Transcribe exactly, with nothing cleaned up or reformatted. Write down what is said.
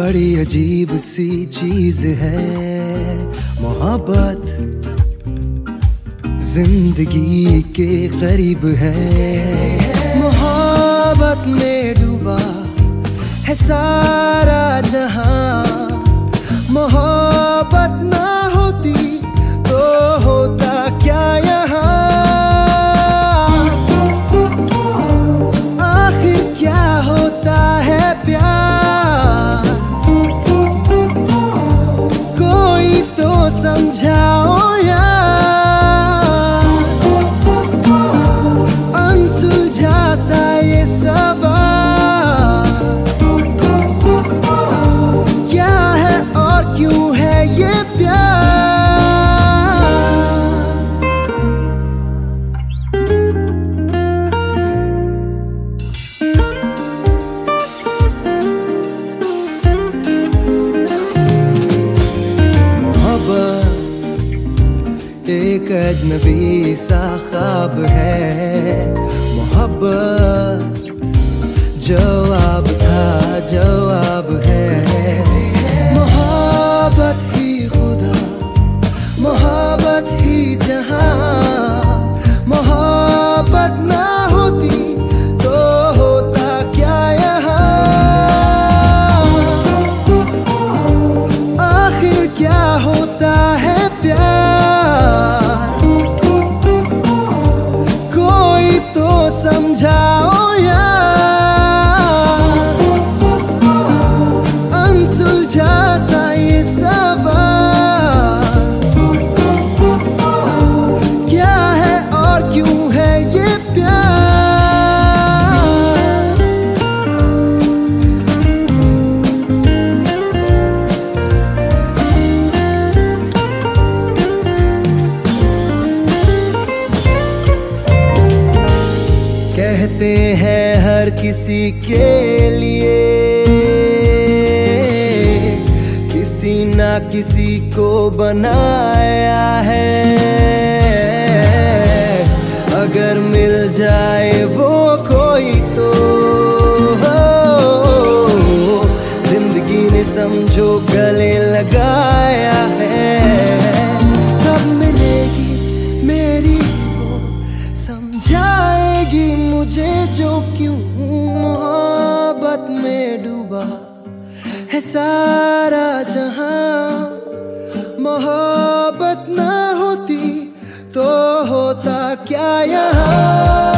बड़ी अजीब सी चीज है मोहब्बत, जिंदगी के करीब है। मोहब्बत में डूबा है सारा जहां, मोहब्बत ना होती तो होता क्या यहाँ। आखिर क्या होता है प्यार, कोई तो समझाओ यार। अनसुलझा सा ये सवाल, क्या है और क्यों है ये प्यार। एक अजनबी सा ख्वाब है मोहब्बत, जवाब था जवाब है। मोहब्बत ही खुदा, मोहब्बत ही जहां, मोहब्बत ना होती तो होता क्या यहाँ। आखिर क्या होता है प्यार, कोई तो समझाओ यार। अनसुलझा सा ये सवाल, क्या है और क्यों है ये प्यार। कहते हैं हर किसी के लिए किसी ना किसी को बनाया है। अगर मिल जाए वो कोई तो जिंदगी ने समझो गले लगाया है। कब मिलेगी मेरी वो, समझाएगी मुझे जो क्यों मोहब्बत में डूबा है सारा जहां। मोहब्बत ना होती तो होता क्या यहाँ।